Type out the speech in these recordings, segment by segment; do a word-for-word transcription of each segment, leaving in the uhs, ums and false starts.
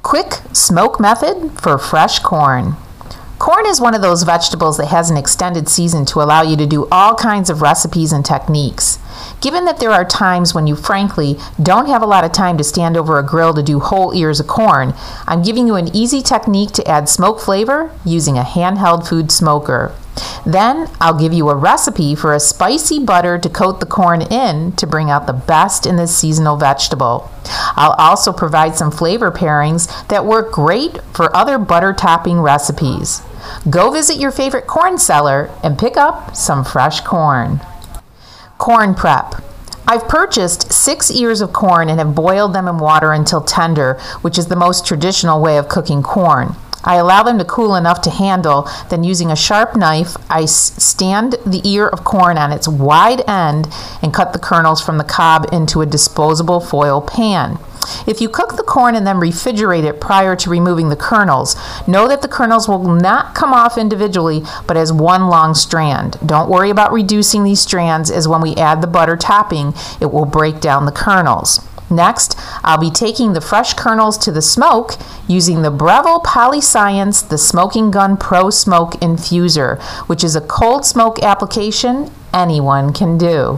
Quick smoke method for fresh corn. Corn is one of those vegetables that has an extended season to allow you to do all kinds of recipes and techniques. Given that there are times when you frankly don't have a lot of time to stand over a grill to do whole ears of corn, I'm giving you an easy technique to add smoke flavor using a handheld food smoker. Then I'll give you a recipe for a spicy butter to coat the corn in to bring out the best in this seasonal vegetable. I'll also provide some flavor pairings that work great for other butter topping recipes. Go visit your favorite corn seller and pick up some fresh corn. Corn prep. I've purchased six ears of corn and have boiled them in water until tender, which is the most traditional way of cooking corn. I allow them to cool enough to handle, then using a sharp knife, I stand the ear of corn on its wide end and cut the kernels from the cob into a disposable foil pan. If you cook the corn and then refrigerate it prior to removing the kernels, know that the kernels will not come off individually, but as one long strand. Don't worry about reducing these strands, as when we add the butter topping, it will break down the kernels. Next, I'll be taking the fresh kernels to the smoke using the Breville Polyscience The Smoking Gun Pro Smoke Infuser, which is a cold smoke application anyone can do.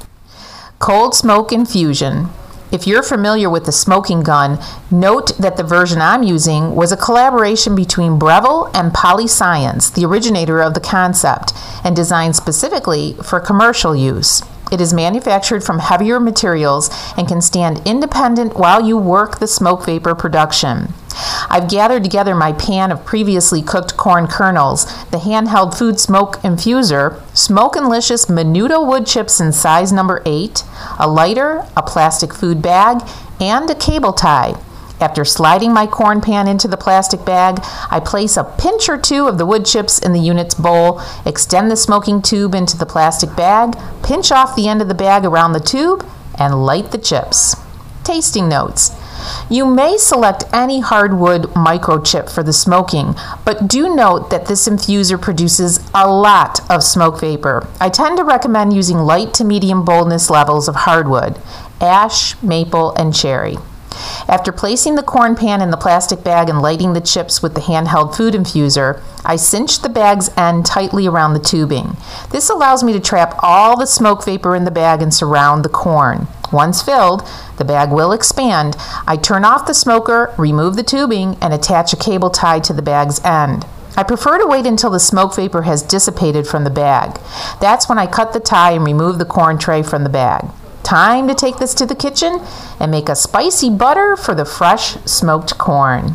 Cold smoke infusion. If you're familiar with the smoking gun, note that the version I'm using was a collaboration between Breville and Polyscience, the originator of the concept, and designed specifically for commercial use. It is manufactured from heavier materials and can stand independent while you work the smoke vapor production. I've gathered together my pan of previously cooked corn kernels, the handheld food smoke infuser, Smoke-N-Licious Menudo wood chips in size number eight, a lighter, a plastic food bag, and a cable tie. After sliding my corn pan into the plastic bag, I place a pinch or two of the wood chips in the unit's bowl, extend the smoking tube into the plastic bag, pinch off the end of the bag around the tube, and light the chips. Tasting notes. You may select any hardwood microchip for the smoking, but do note that this infuser produces a lot of smoke vapor. I tend to recommend using light to medium boldness levels of hardwood, ash, maple, and cherry. After placing the corn pan in the plastic bag and lighting the chips with the handheld food infuser, I cinch the bag's end tightly around the tubing. This allows me to trap all the smoke vapor in the bag and surround the corn. Once filled, the bag will expand. I turn off the smoker, remove the tubing, and attach a cable tie to the bag's end. I prefer to wait until the smoke vapor has dissipated from the bag. That's when I cut the tie and remove the corn tray from the bag. Time to take this to the kitchen and make a spicy butter for the fresh smoked corn.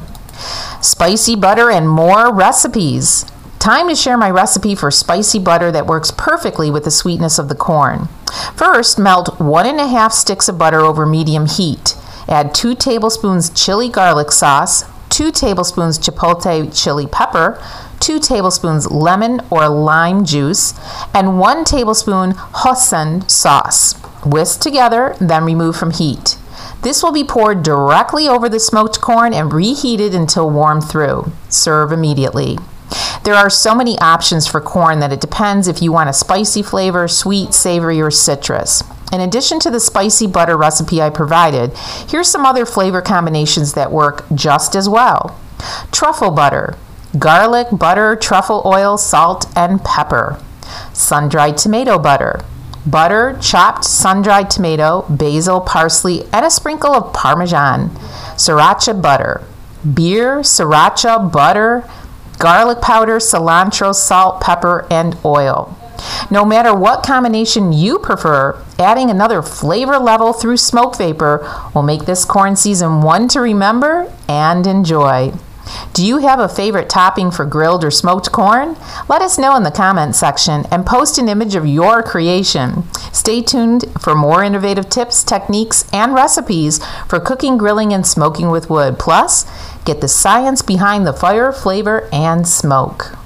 Spicy butter and more recipes. Time to share my recipe for spicy butter that works perfectly with the sweetness of the corn. First, melt one and a half sticks of butter over medium heat. Add two tablespoons chili garlic sauce, two tablespoons chipotle chili pepper, two tablespoons lemon or lime juice, and one tablespoon Hoisin sauce. Whisk together, then remove from heat. This will be poured directly over the smoked corn and reheated until warmed through. Serve immediately. There are so many options for corn that it depends if you want a spicy flavor, sweet, savory, or citrus. In addition to the spicy butter recipe I provided, here's some other flavor combinations that work just as well. Truffle butter, garlic, butter, truffle oil, salt, and pepper. Sun-dried tomato butter. Butter, chopped sun-dried tomato, basil, parsley, and a sprinkle of Parmesan. Sriracha butter. Beer, sriracha, butter, garlic powder, cilantro, salt, pepper, and oil. No matter what combination you prefer, adding another flavor level through smoke vapor will make this corn season one to remember and enjoy. Do you have a favorite topping for grilled or smoked corn? Let us know in the comments section and post an image of your creation. Stay tuned for more innovative tips, techniques, and recipes for cooking, grilling, and smoking with wood. Plus, get the science behind the fire, flavor, and smoke.